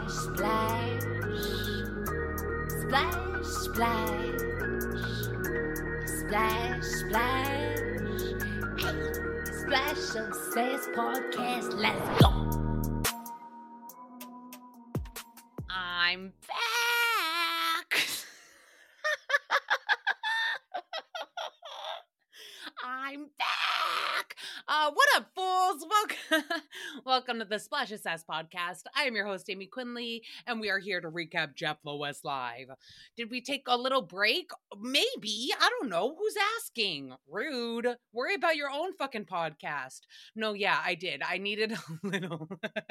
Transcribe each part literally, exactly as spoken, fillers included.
Splash, splash, splash, splash, splash. Hey, Splash Success Podcast, let's go. I'm back. I'm back. Uh, what up, fools? Welcome, welcome to the Splash Success Podcast. I am your host, Amy Quinley, and we are here to recap Jeff Lewis live. Did we take a little break? Maybe. I don't know. Who's asking? Rude. Worry about your own fucking podcast. No, yeah, I did. I needed a little.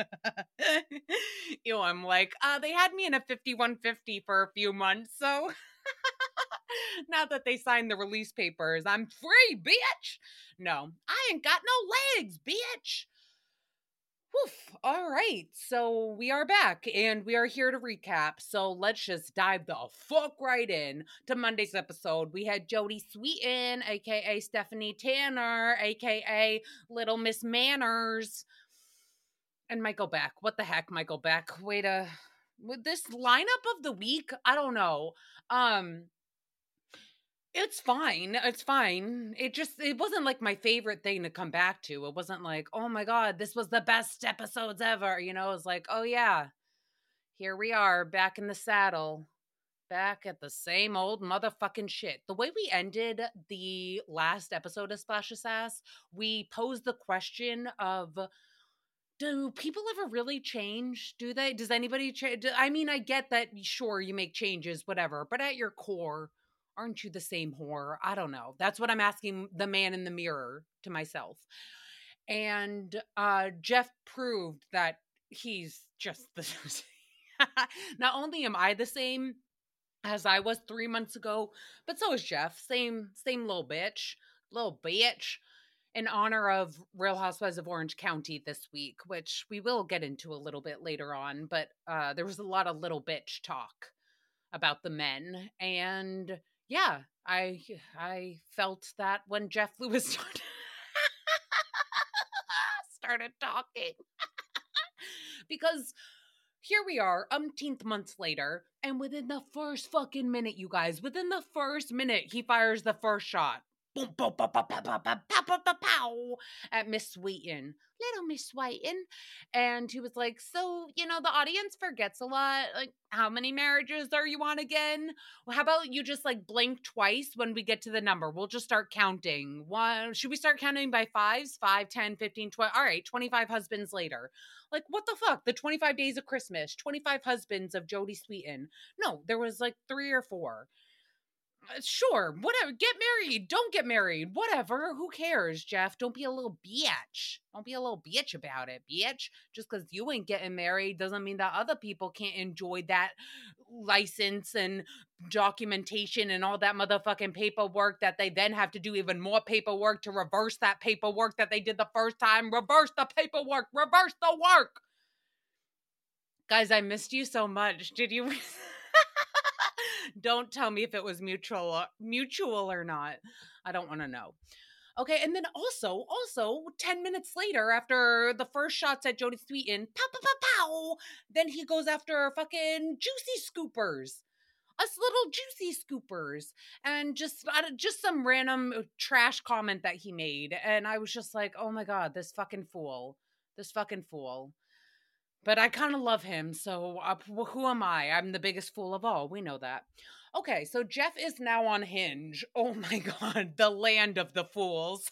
You know, I'm like, uh, they had me in a fifty-one fifty for a few months, so. Now that they signed the release papers, I'm free, bitch. No, I ain't got no legs, bitch. Woof. All right. So we are back and we are here to recap. So let's just dive the fuck right in to Monday's episode. We had Jodie Sweetin, aka Stephanie Tanner, aka Little Miss Manners, and Michael Beck. What the heck, Michael Beck? Wait a with this lineup of the week, I don't know. Um It's fine. It's fine. It just, it wasn't like my favorite thing to come back to. It wasn't like, oh my God, this was the best episodes ever. You know, it was like, oh yeah, here we are back in the saddle, back at the same old motherfucking shit. The way we ended the last episode of Splash of Sass, we posed the question of, do people ever really change? Do they? Does anybody change? I mean, I get that, sure, you make changes, whatever, but at your core, aren't you the same whore? I don't know. That's what I'm asking the man in the mirror to myself. And uh, Jeff proved that he's just the not only am I the same as I was three months ago, but so is Jeff. Same, same little bitch, little bitch. In honor of Real Housewives of Orange County this week, which we will get into a little bit later on, but uh, there was a lot of little bitch talk about the men, and yeah, I I felt that when Jeff Lewis started, started talking. Because here we are, umpteenth months later, and within the first fucking minute, you guys, within the first minute, he fires the first shot. Boom, boom, boom, boom, boom, boom, boom, pow, pow, pow, pow, at Miss Sweetin, little Miss Sweetin. And he was like, so, you know, the audience forgets a lot. Like, how many marriages are you on again? Well, how about you just like blink twice when we get to the number? We'll just start counting. One, should we start counting by fives? five, ten, fifteen, twenty. All right, twenty-five husbands later. Like, what the fuck? The twenty-five days of Christmas, twenty-five husbands of Jodie Sweetin. No, there was like three or four. Sure, whatever. Get married. Don't get married. Whatever. Who cares, Jeff? Don't be a little bitch. Don't be a little bitch about it, bitch. Just because you ain't getting married doesn't mean that other people can't enjoy that license and documentation and all that motherfucking paperwork that they then have to do even more paperwork to reverse that paperwork that they did the first time. Reverse the paperwork. Reverse the work. Guys, I missed you so much. Did you... Don't tell me if it was mutual mutual or not. I don't want to know. Okay, and then also, also, ten minutes later, after the first shots at Jodie Sweetin, pow, pow, pow, pow, then he goes after fucking Juicy Scoopers. Us little Juicy Scoopers. And just, uh, just some random trash comment that he made. And I was just like, oh my God, this fucking fool. This fucking fool. But I kind of love him, so uh, who am I? I'm the biggest fool of all. We know that. Okay, so Jeff is now on Hinge. Oh my God, the land of the fools.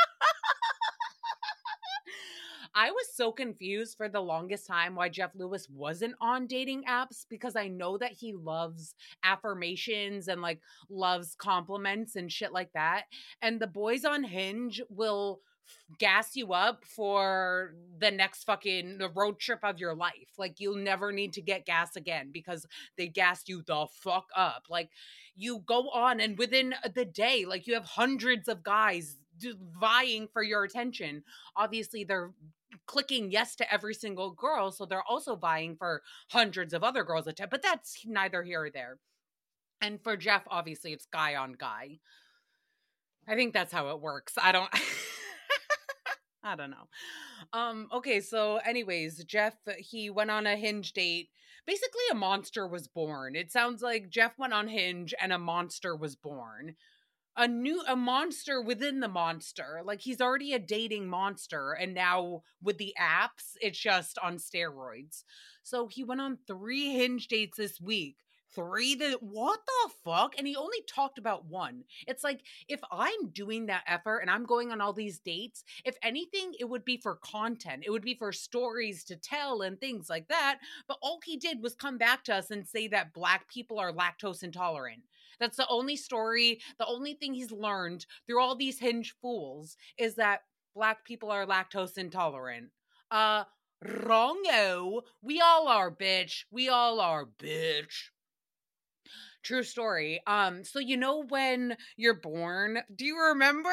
I was so confused for the longest time why Jeff Lewis wasn't on dating apps, because I know that he loves affirmations and like loves compliments and shit like that. And the boys on Hinge will gas you up for the next fucking the road trip of your life. Like, you'll never need to get gas again because they gassed you the fuck up. Like, you go on and within the day, like, you have hundreds of guys vying for your attention. Obviously, they're clicking yes to every single girl, so they're also vying for hundreds of other girls' attention. But that's neither here or there. And for Jeff, obviously, it's guy on guy. I think that's how it works. I don't... I don't know. Um, okay, so anyways, Jeff, he went on a Hinge date. Basically, a monster was born. It sounds like Jeff went on Hinge and a monster was born. A new a monster within the monster. Like he's already a dating monster, and now with the apps, it's just on steroids. So he went on three Hinge dates this week. Three that what the fuck? And he only talked about one. It's like if I'm doing that effort and I'm going on all these dates, if anything, it would be for content. It would be for stories to tell and things like that. But all he did was come back to us and say that black people are lactose intolerant. That's the only story, the only thing he's learned through all these Hinge fools is that black people are lactose intolerant. Uh, wrongo. We all are, bitch. We all are, bitch. True story. Um, so you know when you're born, do you remember?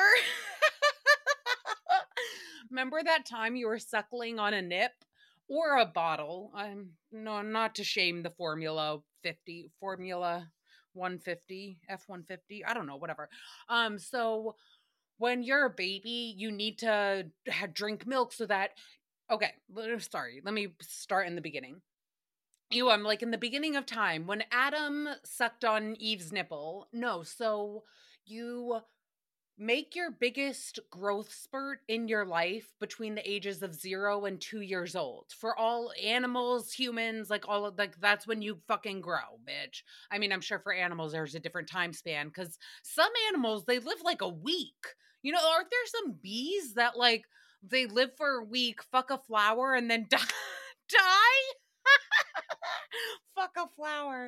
Remember that time you were suckling on a nip or a bottle? I'm no, not to shame the Formula fifty, Formula one fifty, F one fifty, I don't know, whatever. Um, so when you're a baby, you need to ha- drink milk so that. Okay, l- sorry. Let me start in the beginning. You, I'm like in the beginning of time when Adam sucked on Eve's nipple. No, so you make your biggest growth spurt in your life between the ages of zero and two years old. For all animals, humans, like all of like that's when you fucking grow, bitch. I mean, I'm sure for animals there's a different time span because some animals they live like a week. You know, aren't there some bees that like they live for a week, fuck a flower, and then die? die? Fuck a flower.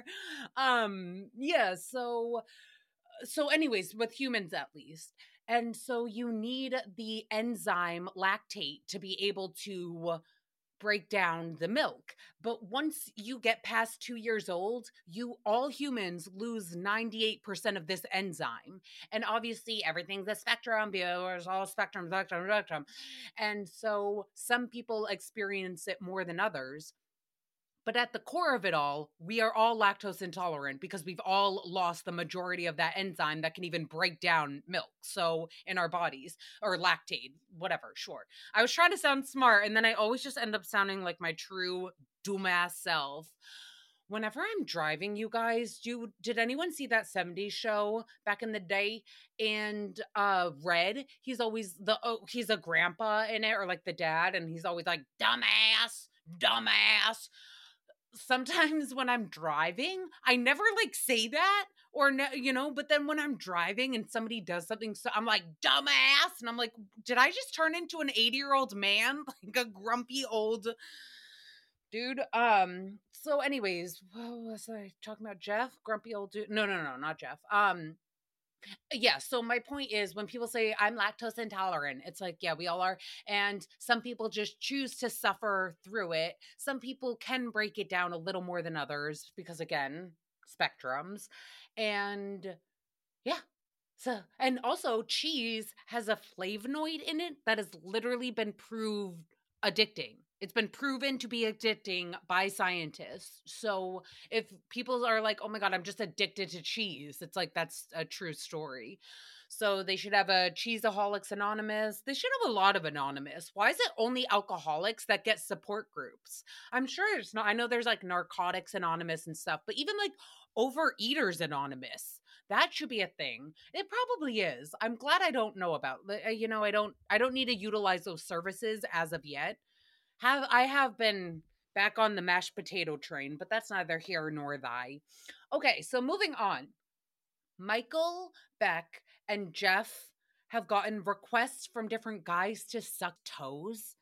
Um, yeah, so so anyways, with humans at least. And so you need the enzyme lactate to be able to break down the milk. But once you get past two years old, you all humans lose ninety-eight percent of this enzyme. And obviously everything's a spectrum, there's all spectrum, spectrum, spectrum. And so some people experience it more than others. But at the core of it all, we are all lactose intolerant because we've all lost the majority of that enzyme that can even break down milk. So in our bodies, or lactate, whatever, sure. I was trying to sound smart, and then I always just end up sounding like my true dumbass self. Whenever I'm driving, you guys, do did anyone see that seventies show back in the day? And uh Red, he's always the oh, he's a grandpa in it, or like the dad, and he's always like, dumbass, dumbass. Sometimes when I'm driving, I never like say that or no, you know, but then when I'm driving and somebody does something, so I'm like, dumbass. And I'm like, did I just turn into an eighty year old man? Like a grumpy old dude. Um, so anyways, what was I talking about? Jeff? Grumpy old dude. No, no, no, not Jeff. Um, yeah, so my point is when people say I'm lactose intolerant, it's like, yeah, we all are. And some people just choose to suffer through it. Some people can break it down a little more than others because, again, spectrums. And yeah. So, and also, cheese has a flavonoid in it that has literally been proved addicting. It's been proven to be addicting by scientists. So, if people are like, oh my God, I'm just addicted to cheese, it's like that's a true story. So, they should have a Cheeseaholics Anonymous. They should have a lot of Anonymous. Why is it only alcoholics that get support groups? I'm sure it's not. I know there's like Narcotics Anonymous and stuff, but even like Overeaters Anonymous, that should be a thing. It probably is. I'm glad I don't know about. uh, You know, I don't. I don't need to utilize those services as of yet. Have I have been back on the mashed potato train, but that's neither here nor thy. Okay, so moving on. Michael, Beck, and Jeff have gotten requests from different guys to suck toes,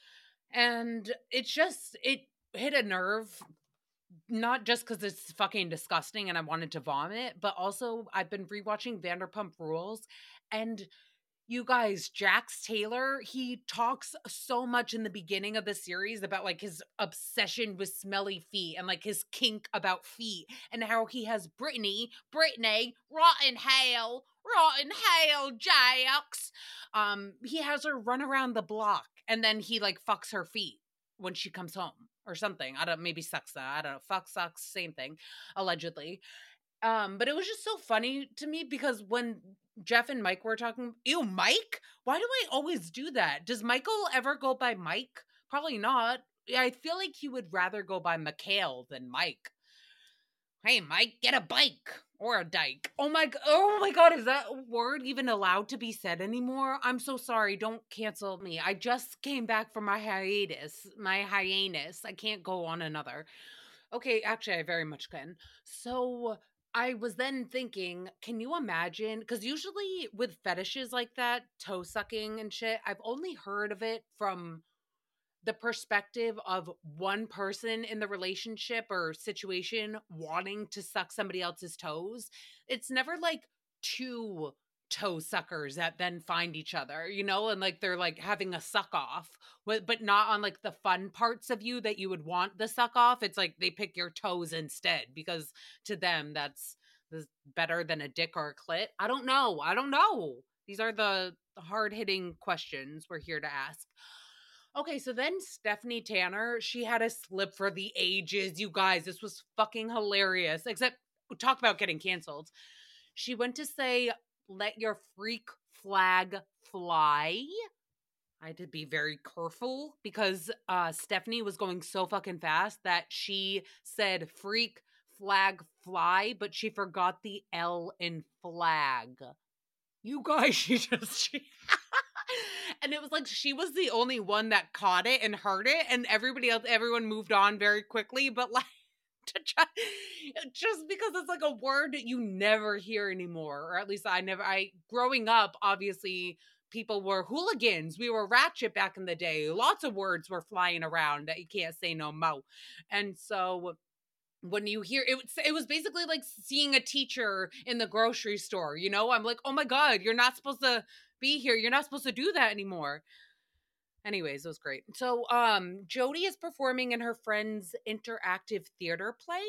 and it's just it hit a nerve, not just because it's fucking disgusting and I wanted to vomit, but also I've been rewatching Vanderpump Rules, and you guys, Jax Taylor, he talks so much in the beginning of the series about like his obsession with smelly feet and like his kink about feet and how he has Brittany, Brittany, rotten hell, rotten hell, Jax. Um, he has her run around the block and then he like fucks her feet when she comes home or something. I don't maybe sucks that. I don't know. Fuck sucks, same thing, allegedly. Um, but it was just so funny to me because when Jeff and Mike were talking. Ew, Mike? Why do I always do that? Does Michael ever go by Mike? Probably not. Yeah, I feel like he would rather go by Mikhail than Mike. Hey, Mike, get a bike or a dyke. Oh my, oh my God, is that word even allowed to be said anymore? I'm so sorry. Don't cancel me. I just came back from my hiatus, my hiatus. I can't go on another. Okay, actually, I very much can. So I was then thinking, can you imagine? Because usually with fetishes like that, toe sucking and shit, I've only heard of it from the perspective of one person in the relationship or situation wanting to suck somebody else's toes. It's never like two toe suckers that then find each other, you know, and like they're like having a suck off, but but not on like the fun parts of you that you would want the suck off. It's like they pick your toes instead because to them that's, that's better than a dick or a clit. I don't know. I don't know. These are the hard hitting questions we're here to ask. Okay, so then Stephanie Tanner, she had a slip for the ages. You guys, this was fucking hilarious. Except, talk about getting canceled. She went to say, let your freak flag fly. I had to be very careful because uh, Stephanie was going so fucking fast that she said freak flag fly, but she forgot the L in flag. You guys, she just... She and it was like she was the only one that caught it and heard it, and everybody else, everyone moved on very quickly. But like, to try, just because it's like a word that you never hear anymore, or at least I never. I growing up, obviously, people were hooligans. We were ratchet back in the day. Lots of words were flying around that you can't say no mo, and so. When you hear it, it was basically like seeing a teacher in the grocery store, you know? I'm like, oh my God, you're not supposed to be here. You're not supposed to do that anymore. Anyways, it was great. So, um, Jody is performing in her friend's interactive theater play.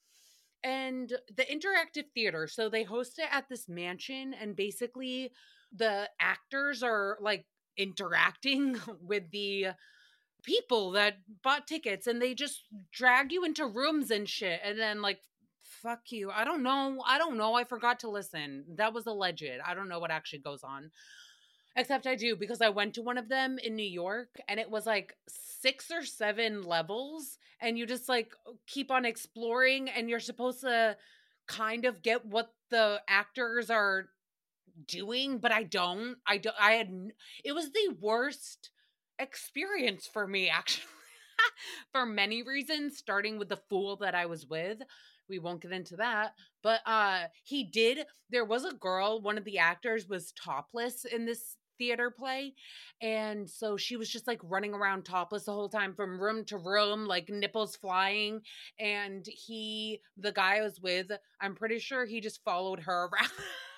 And the interactive theater, so they host it at this mansion, and basically the actors are like interacting with the people that bought tickets, and they just drag you into rooms and shit, and then like fuck you. I don't know. I don't know. I forgot to listen. That was alleged. I don't know what actually goes on. Except I do because I went to one of them in New York, and it was like six or seven levels, and you just like keep on exploring, and you're supposed to kind of get what the actors are doing, but I don't. I don't. I had. It was the worst experience for me, actually, for many reasons, starting with the fool that I was with. We won't get into that, but uh he did. There was a girl, one of the actors was topless in this theater play, and so she was just like running around topless the whole time from room to room, like nipples flying. And he, the guy I was with, I'm pretty sure he just followed her around.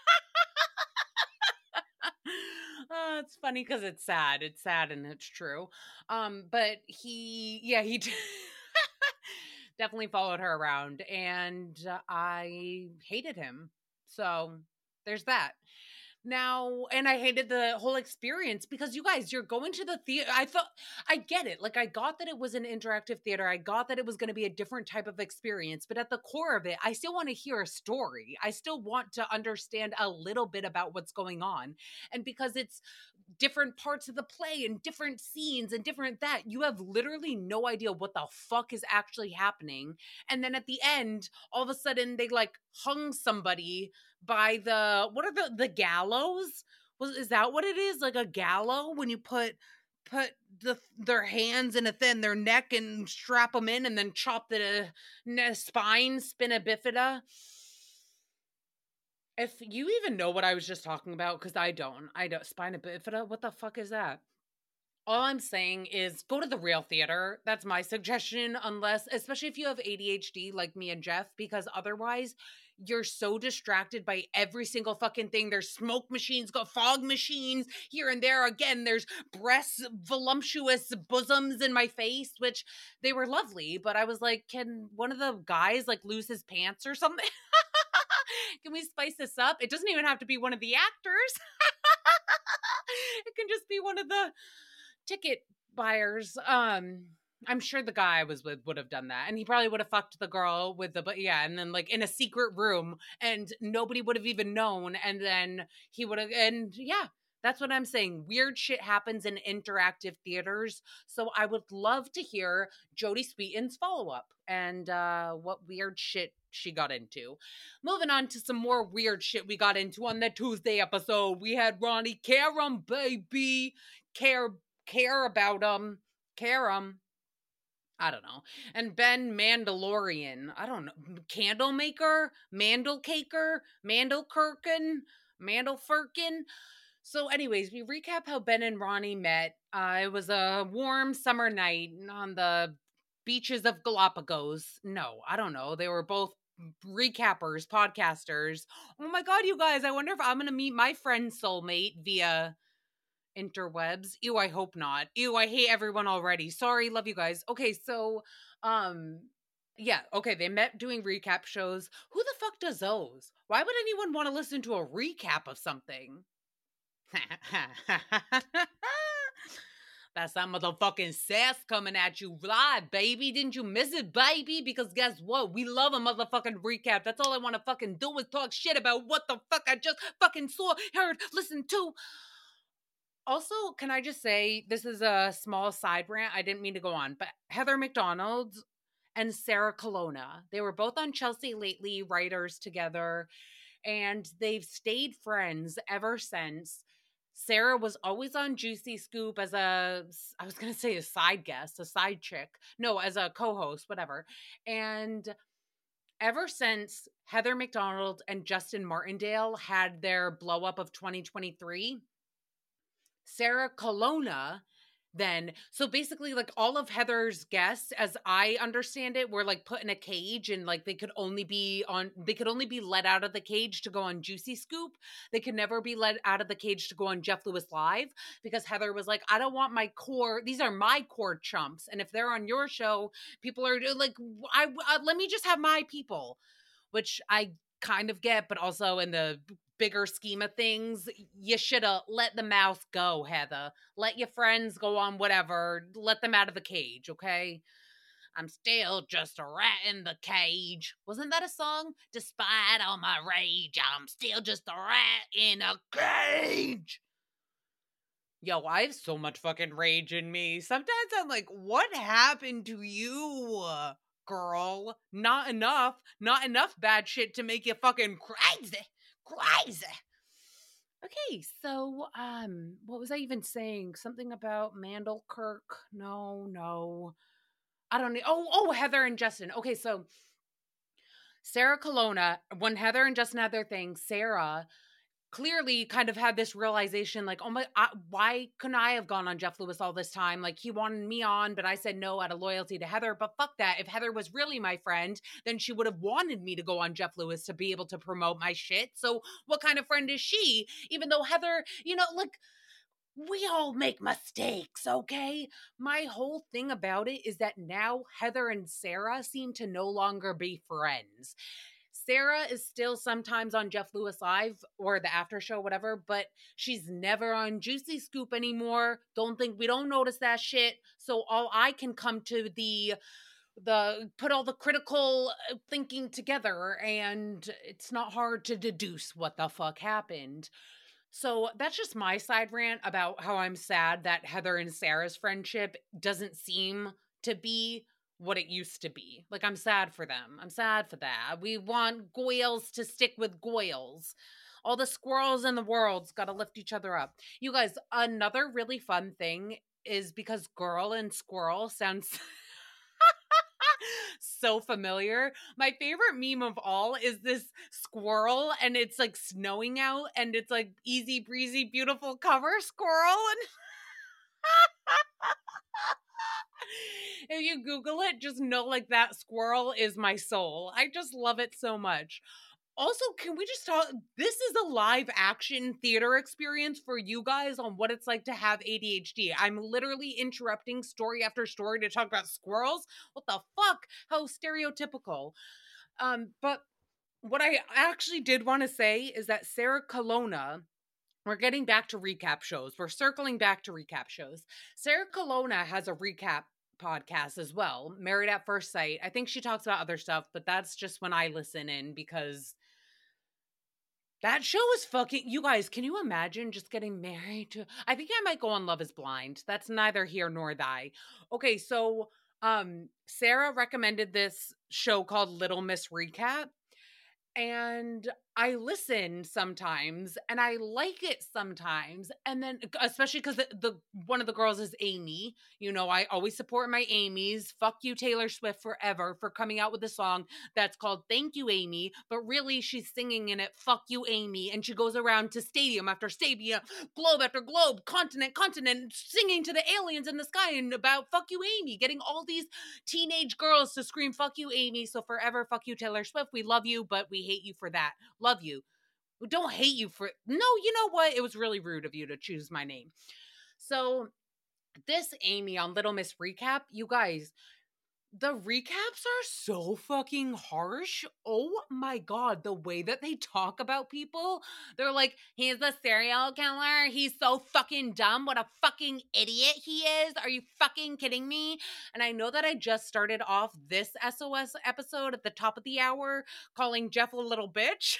Oh, it's funny because it's sad. It's sad and it's true. Um, but he, yeah, he definitely followed her around, and uh, I hated him. So there's that. Now, and I hated the whole experience because you guys, you're going to the theater. I thought, I get it. Like, I got that it was an interactive theater. I got that it was going to be a different type of experience. But at the core of it, I still want to hear a story. I still want to understand a little bit about what's going on. And because it's different parts of the play and different scenes and different that, you have literally no idea what the fuck is actually happening. And then at the end, all of a sudden, they like hung somebody by the, what are the the gallows? Was is that what it is? Like a gallow when you put put the their hands in a thin their neck and strap them in and then chop the uh, spine, spina bifida. If you even know what I was just talking about, because I don't, I don't. Spina bifida. What the fuck is that? All I'm saying is go to the real theater. That's my suggestion, unless, especially if you have A D H D like me and Jeff, because otherwise you're so distracted by every single fucking thing. There's smoke machines, got fog machines here and there. Again, there's breasts, voluptuous bosoms in my face, which they were lovely, but I was like, can one of the guys like lose his pants or something? Can we spice this up? It doesn't even have to be one of the actors. It can just be one of the ticket buyers. Um, I'm sure the guy I was with would have done that. And he probably would have fucked the girl with the, but yeah, and then like in a secret room and nobody would have even known. And then he would have, and yeah, that's what I'm saying. Weird shit happens in interactive theaters. So I would love to hear Jodie Sweetin's follow up and uh, what weird shit she got into. Moving on to some more weird shit we got into on the Tuesday episode. We had Ronnie Karam, baby. Care, care about him. Care him. I don't know. And Ben Mandalorian. I don't know. Candlemaker? Mandalcaker? Mandalkirkin? Mandalfirkin? So, anyways, we recap how Ben and Ronnie met. Uh, it was a warm summer night on the beaches of Galapagos. No, I don't know. They were both recappers, podcasters. Oh my God, you guys, I wonder if I'm going to meet my friend soulmate via interwebs. Ew, I hope not. Ew, I hate everyone already. Sorry, love you guys. Okay, so um yeah, okay, they met doing recap shows. Who the fuck does those? Why would anyone want to listen to a recap of something? That's that motherfucking sass coming at you live, baby. Didn't you miss it, baby? Because guess what? We love a motherfucking recap. That's all I want to fucking do is talk shit about what the fuck I just fucking saw, heard, listened to. Also, can I just say, this is a small side rant. I didn't mean to go on, but Heather McDonald and Sarah Colonna, they were both on Chelsea Lately, writers together, and they've stayed friends ever since. Sarah was always on Juicy Scoop as a, I was going to say a side guest, a side chick. No, as a co-host, whatever. And ever since Heather McDonald and Justin Martindale had their blow up of twenty twenty-three, Sarah Colonna then, so basically like all of Heather's guests, as I understand it, were like put in a cage and like they could only be on, they could only be let out of the cage to go on Juicy Scoop. They could never be let out of the cage to go on Jeff Lewis Live, because Heather was like, I don't want my core, these are my core chumps. And if they're on your show, people are like, I, uh, let me just have my people, which I kind of get, but also in the bigger scheme of things, you should have let the mouse go, Heather. Let your friends go on whatever. Let them out of the cage, okay? I'm still just a rat in the cage. Wasn't that a song? Despite all my rage, I'm still just a rat in a cage. Yo, I have so much fucking rage in me. Sometimes I'm like, what happened to you, girl? Not enough. Not enough bad shit to make you fucking crazy. Crazy. Okay, so um, what was I even saying? Something about Mandalkirk? No, no. I don't know. Oh, oh, Heather and Justin. Okay, so Sarah Colonna, when Heather and Justin had their thing, Sarah clearly kind of had this realization like, oh my, I, why couldn't I have gone on Jeff Lewis all this time? Like, he wanted me on, but I said no out of loyalty to Heather. But fuck that. If Heather was really my friend, then she would have wanted me to go on Jeff Lewis to be able to promote my shit. So what kind of friend is she? Even though Heather, you know, like, we all make mistakes, okay? My whole thing about it is that now Heather and Sarah seem to no longer be friends. Sarah is still sometimes on Jeff Lewis Live or the after show, whatever, but she's never on Juicy Scoop anymore. Don't think we don't notice that shit. So all I can come to the the put all the critical thinking together, and it's not hard to deduce what the fuck happened. So that's just my side rant about how I'm sad that Heather and Sarah's friendship doesn't seem to be what it used to be. Like, I'm sad for them. I'm sad for that. We want Goyles to stick with Goyles. All the squirrels in the world's got to lift each other up. You guys, another really fun thing is because girl and squirrel sounds so familiar. My favorite meme of all is this squirrel, and it's like snowing out, and it's like easy breezy, beautiful cover squirrel. And if you Google it, just know like that squirrel is my soul. I just love it so much. Also, can we just talk? This is a live action theater experience for you guys on what it's like to have A D H D. I'm literally interrupting story after story to talk about squirrels. What the fuck? How stereotypical. Um, but what I actually did want to say is that Sarah Colonna, we're getting back to recap shows. We're circling back to recap shows. Sarah Colonna has a recap podcast as well, Married at First Sight. I think she talks about other stuff, but that's just when I listen in because that show is fucking. You guys, can you imagine just getting married to? I think I might go on Love is Blind. That's neither here nor thy. Okay, so um Sarah recommended this show called Little Miss Recap, and I listen sometimes and I like it sometimes. And then especially because the, the one of the girls is Amy. You know, I always support my Amy's. Fuck you, Taylor Swift, forever for coming out with a song that's called Thank You, Amy. But really she's singing in it, fuck you, Amy. And she goes around to stadium after stadium, globe after globe, continent, continent, singing to the aliens in the sky and about fuck you, Amy, getting all these teenage girls to scream fuck you, Amy. So forever, fuck you, Taylor Swift. We love you, but we hate you for that. Love you. We don't hate you for no, you know what? It was really rude of you to choose my name. So this Amy on Little Miss Recap, you guys, the recaps are so fucking harsh. Oh my god, the way that they talk about people. They're like, he's a serial killer. He's so fucking dumb. What a fucking idiot he is. Are you fucking kidding me? And I know that I just started off this S O S episode at the top of the hour calling Jeff a little bitch.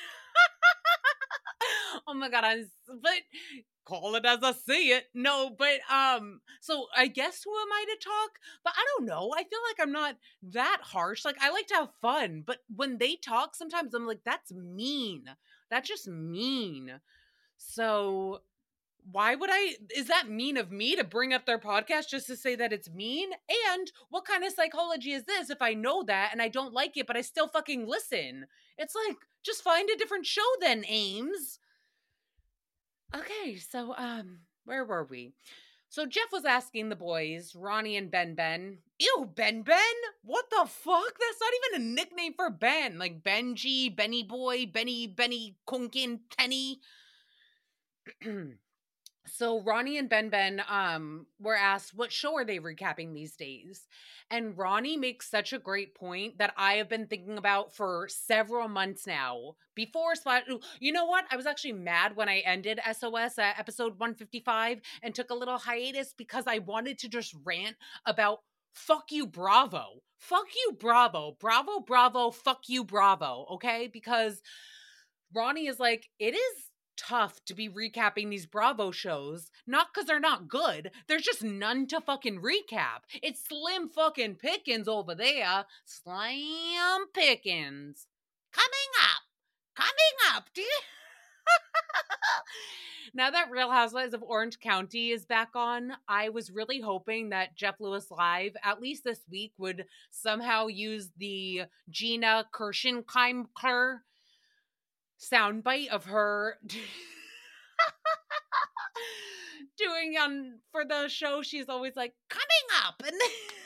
Oh my god, I'm but call it as I see it. No, but um, so I guess who am I to talk? But I don't know. I feel like I'm not that harsh. Like I like to have fun, but when they talk, sometimes I'm like, that's mean. That's just mean. So why would I, is that mean of me to bring up their podcast just to say that it's mean? And what kind of psychology is this if I know that and I don't like it, but I still fucking listen? It's like, just find a different show then, Ames. Okay, so um, where were we? So Jeff was asking the boys, Ronnie and Ben Ben. Ew, Ben Ben? What the fuck? That's not even a nickname for Ben. Like Benji, Benny Boy, Benny, Benny, Kunkin, Penny. So Ronnie and Ben Ben um were asked what show are they recapping these days? And Ronnie makes such a great point that I have been thinking about for several months now. Before Splash, you know what? I was actually mad when I ended S O S at episode one fifty-five and took a little hiatus because I wanted to just rant about fuck you, Bravo. Fuck you, Bravo. Bravo, Bravo, fuck you, Bravo. Okay? Because Ronnie is like, it is tough to be recapping these Bravo shows, not because they're not good. There's just none to fucking recap. It's slim fucking pickings over there. Slim pickings. Coming up. Coming up. Do you... Now that Real Housewives of Orange County is back on, I was really hoping that Jeff Lewis Live, at least this week, would somehow use the Gina Kirschenkeimer soundbite of her doing on for the show. She's always like, coming up, and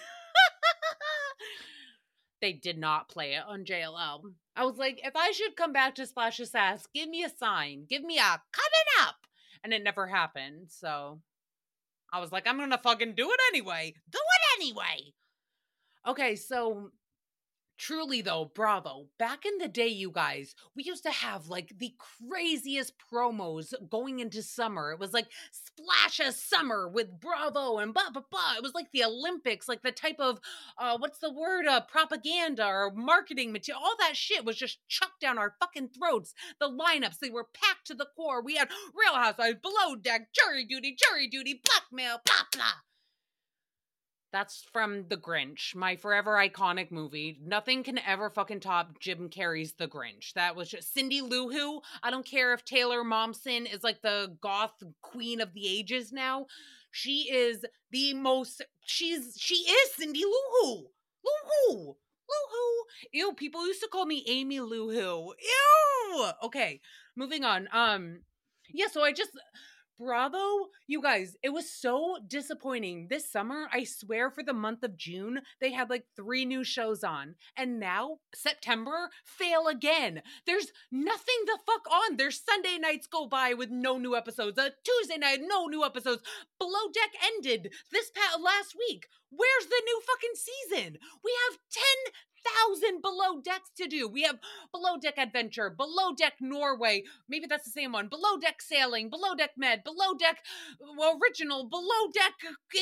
they did not play it on J L L. I was like, if I should come back to Splash of Sass, give me a sign, give me a coming up, and it never happened. So I was like, I'm gonna fucking do it anyway. Do it anyway. Okay, so truly though, Bravo, back in the day, you guys, we used to have like the craziest promos going into summer. It was like Splash of Summer with Bravo and blah, blah, blah. It was like the Olympics, like the type of, uh, what's the word, uh, propaganda or marketing material. All that shit was just chucked down our fucking throats. The lineups, they were packed to the core. We had Real Housewives, Below Deck, Jury Duty, Jury Duty, Blackmail, blah, blah. That's from The Grinch, my forever iconic movie. Nothing can ever fucking top Jim Carrey's The Grinch. That was just Cindy Lou Who. I don't care if Taylor Momsen is like the goth queen of the ages now. She is the most, she's, she is Cindy Lou Who. Lou Who. Lou Who. Ew, people used to call me Amy Lou Who. Ew. Okay, moving on. Um, yeah, so I just... Bravo, you guys, it was so disappointing. This summer, I swear for the month of June, they had like three new shows on. And now, September, fail again. There's nothing the fuck on. There's Sunday nights go by with no new episodes. A Tuesday night, no new episodes. Below Deck ended this past last week. Where's the new fucking season? We have ten thousand Below Decks to do. We have Below Deck Adventure, Below Deck Norway, maybe that's the same one, Below Deck Sailing, Below Deck Med, Below Deck Original, Below Deck in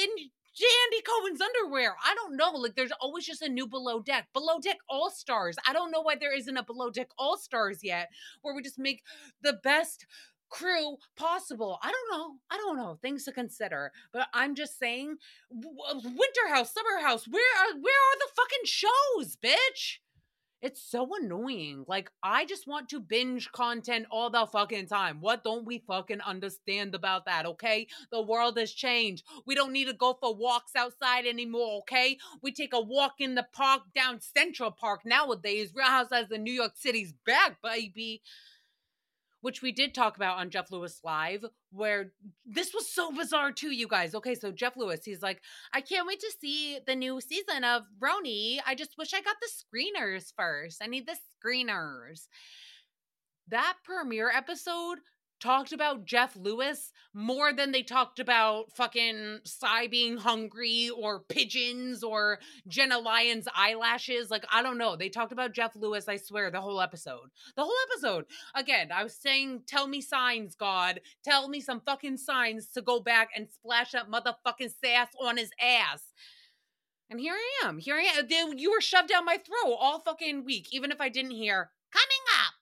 Andy Cohen's underwear. I don't know. Like, there's always just a new Below Deck. Below Deck All Stars. I don't know why there isn't a Below Deck All Stars yet, where we just make the best crew possible. I don't know. I don't know. Things to consider. But I'm just saying, Winter House, Summer House. Where are where are the fucking shows, bitch? It's so annoying. Like, I just want to binge content all the fucking time. What don't we fucking understand about that, okay? The world has changed. We don't need to go for walks outside anymore, okay? We take a walk in the park down Central Park nowadays. Real Housewives of New York City's back, baby. Which we did talk about on Jeff Lewis Live, where this was so bizarre too, you guys. Okay, so Jeff Lewis, he's like, I can't wait to see the new season of Roni. I just wish I got the screeners first. I need the screeners. That premiere episode talked about Jeff Lewis more than they talked about fucking Sai being hungry or pigeons or Jenna Lyon's eyelashes. Like, I don't know. They talked about Jeff Lewis, I swear, the whole episode. The whole episode. Again, I was saying, tell me signs, God. Tell me some fucking signs to go back and splash that motherfucking sass on his ass. And here I am. Here I am. You were shoved down my throat all fucking week, even if I didn't hear, coming up.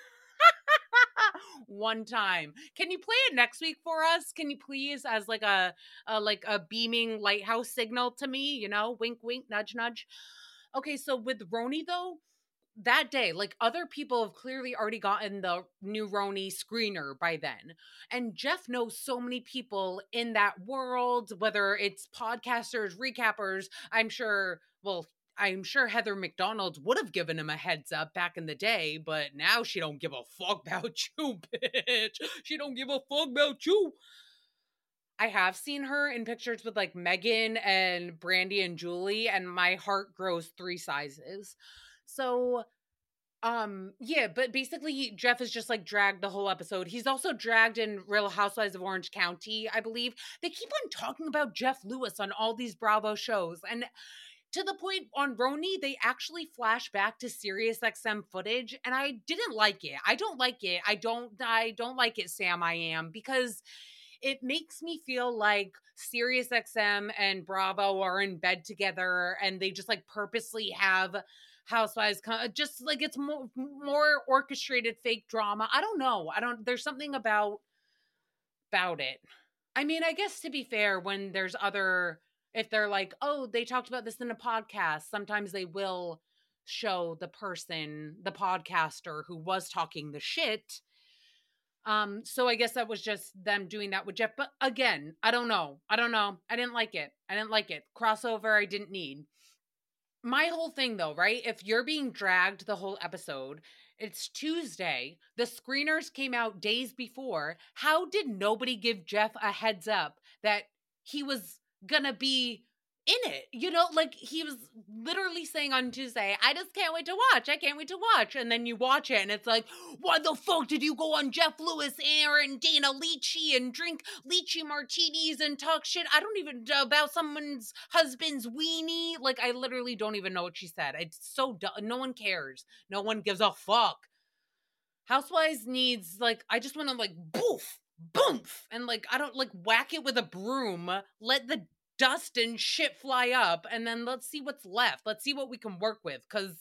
One time. Can you play it next week for us? Can you please, as like a, a like a beaming lighthouse signal to me, you know, wink wink, nudge nudge. Okay, so with Roni though, that day, like, other people have clearly already gotten the new Roni screener by then. And Jeff knows so many people in that world, whether it's podcasters, recappers. I'm sure, well, I'm sure Heather McDonald would have given him a heads up back in the day, but now she don't give a fuck about you, bitch. She don't give a fuck about you. I have seen her in pictures with like Megan and Brandy and Julie, and my heart grows three sizes. So, um, yeah, but basically Jeff is just like dragged the whole episode. He's also dragged in Real Housewives of Orange County, I believe. They keep on talking about Jeff Lewis on all these Bravo shows, and to the point on Roni, they actually flash back to SiriusXM footage, and I didn't like it. I don't like it. I don't. I don't like it, Sam. I am, because it makes me feel like SiriusXM and Bravo are in bed together, and they just like purposely have Housewives come, just like it's more more orchestrated fake drama. I don't know. I don't. There's something about about it. I mean, I guess to be fair, when there's other, if they're like, oh, they talked about this in a podcast, sometimes they will show the person, the podcaster who was talking the shit. Um, so I guess that was just them doing that with Jeff. But again, I don't know. I don't know. I didn't like it. I didn't like it. Crossover, I didn't need. My whole thing though, right? If you're being dragged the whole episode, it's Tuesday. The screeners came out days before. How did nobody give Jeff a heads up that he was gonna be in it? You know, like he was literally saying on Tuesday, I just can't wait to watch. I can't wait to watch. And then you watch it and it's like, why the fuck did you go on Jeff Lewis, Aaron, Dana Lychee and drink lychee martinis and talk shit? I don't even know about someone's husband's weenie. Like, I literally don't even know what she said. It's so dumb. No one cares. No one gives a fuck. Housewives needs, like, I just want to like boof, boof, and like, I don't like whack it with a broom. Let the dust and shit fly up, and then let's see what's left. Let's see what we can work with, because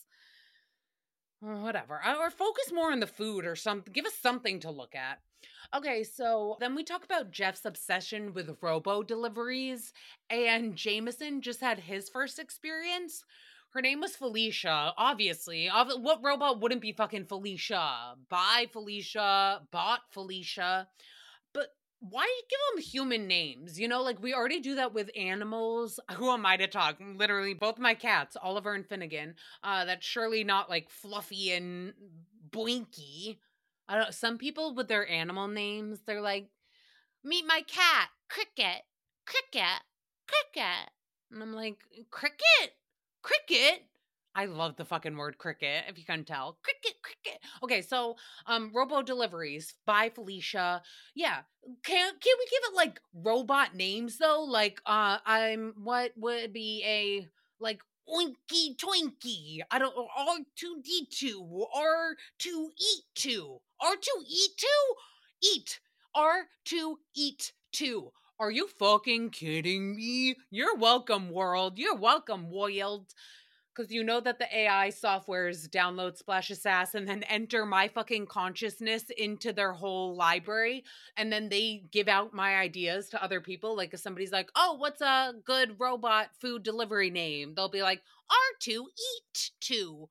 whatever. Or focus more on the food or something. Give us something to look at. Okay, so then we talk about Jeff's obsession with robo deliveries, and Jameson just had his first experience. Her name was Felicia, obviously. What robot wouldn't be fucking Felicia? Buy Felicia, bought Felicia. But why give them human names? You know, like we already do that with animals. Who am I to talk? Literally, both my cats, Oliver and Finnegan. Uh, that's surely not like Fluffy and Blinky. I don't. Some people with their animal names, they're like, meet my cat, Cricket, Cricket, Cricket, and I'm like, Cricket, Cricket. I love the fucking word cricket, if you couldn't tell. Cricket, cricket. Okay, so um robo deliveries by Felicia. Yeah. Can can we give it like robot names though? Like uh I'm what would be a like Oinky Twinky. I don't R two D two, R two eat two. R two eat two? Eat. R two eat two. Are you fucking kidding me? You're welcome, world. You're welcome, world. Because you know that the A I softwares download Splash Sass and then enter my fucking consciousness into their whole library. And then they give out my ideas to other people. Like if somebody's like, oh, what's a good robot food delivery name? They'll be like, R two Eat two.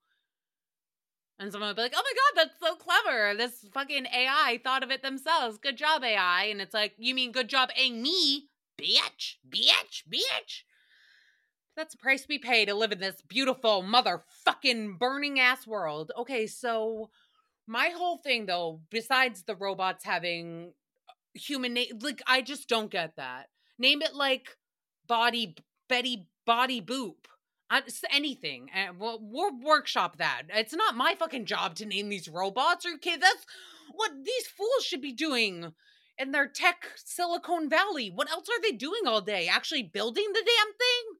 And someone will be like, oh my God, that's so clever. This fucking A I thought of it themselves. Good job, A I. And it's like, you mean good job, A me? Bitch, bitch, bitch. That's the price we pay to live in this beautiful motherfucking burning ass world. Okay, so my whole thing though, besides the robots having human name, like I just don't get that. Name it like Body Betty Body Boop. Uh, anything. Uh, we'll, we'll workshop that. It's not my fucking job to name these robots. Okay, that's what these fools should be doing in their tech Silicon Valley. What else are they doing all day? Actually building the damn thing?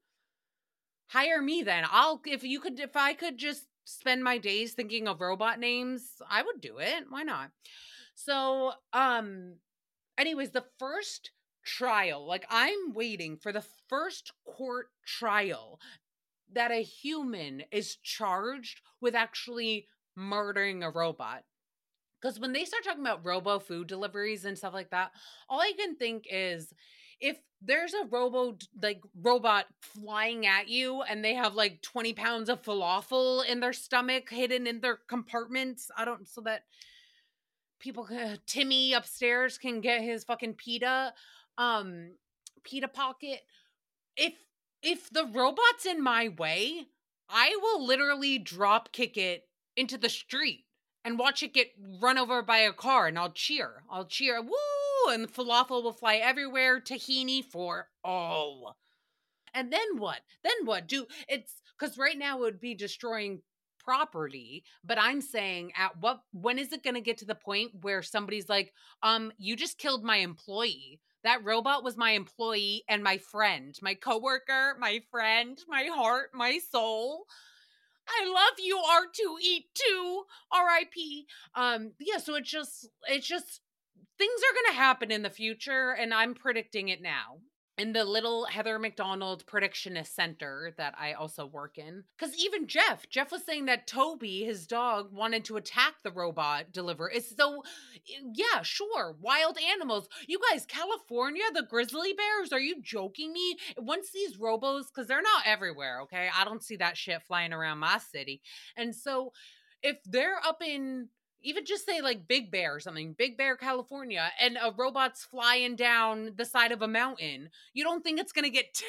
Hire me then. I'll if you could if I could just spend my days thinking of robot names, I would do it. Why not? So, um anyways, the first trial, like I'm waiting for the first court trial that a human is charged with actually murdering a robot. Because when they start talking about robo food deliveries and stuff like that, all I can think is if there's a robo like robot flying at you and they have like twenty pounds of falafel in their stomach hidden in their compartments, I don't, so that people can, Timmy upstairs can get his fucking pita, um, pita pocket. If, if the robot's in my way, I will literally drop kick it into the street and watch it get run over by a car, and I'll cheer. I'll cheer, woo! And falafel will fly everywhere, tahini for all. And then what? Then what? Do it's because right now it would be destroying property, but I'm saying at what when is it going to get to the point where somebody's like, um, you just killed my employee. That robot was my employee and my friend, my coworker, my friend, my heart, my soul. I love you, R two E two, R I P. Um, yeah, so it's just, it's just, things are going to happen in the future, and I'm predicting it now. In the little Heather McDonald Predictionist Center that I also work in. Because even Jeff, Jeff was saying that Toby, his dog, wanted to attack the robot deliverer. It's so, yeah, sure, wild animals. You guys, California, the grizzly bears, are you joking me? Once these robos, because they're not everywhere, okay? I don't see that shit flying around my city. And so if they're up in, even just say like Big Bear or something, Big Bear, California, and a robot's flying down the side of a mountain, you don't think it's going to get t-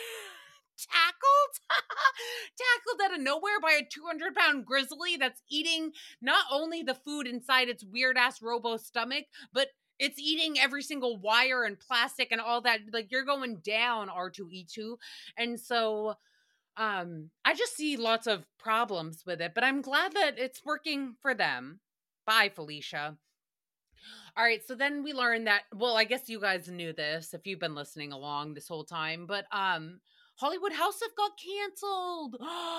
tackled? Tackled out of nowhere by a two hundred pound grizzly that's eating not only the food inside its weird ass robo stomach, but it's eating every single wire and plastic and all that. Like, you're going down, R two E two. And so um, I just see lots of problems with it, but I'm glad that it's working for them. Bye, Felicia. All right, so then we learned that, well, I guess you guys knew this if you've been listening along this whole time, but um Hollywood House have got canceled.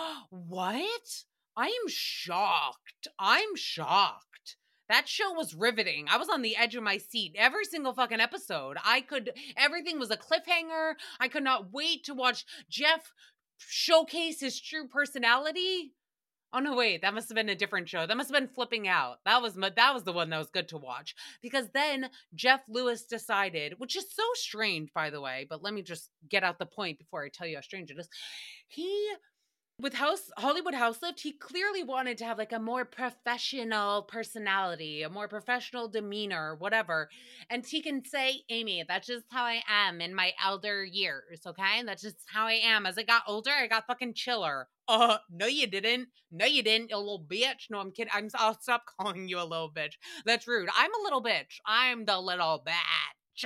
What? I am shocked. I'm shocked. That show was riveting. I was on the edge of my seat every single fucking episode. I could, everything was a cliffhanger. I could not wait to watch Jeff showcase his true personality. Oh no, wait, that must have been a different show. That must have been Flipping Out. That was that was the one that was good to watch, because then Jeff Lewis decided, which is so strange, by the way, but let me just get out the point before I tell you how strange it is. He, with House Hollywood House Lift, he clearly wanted to have like a more professional personality, a more professional demeanor, whatever. And he can say, Amy, that's just how I am in my elder years, okay? That's just how I am. As I got older, I got fucking chiller. Uh, no, you didn't. No, you didn't, you little bitch. No, I'm kidding. I'm, I'll stop calling you a little bitch. That's rude. I'm a little bitch. I'm the little bitch.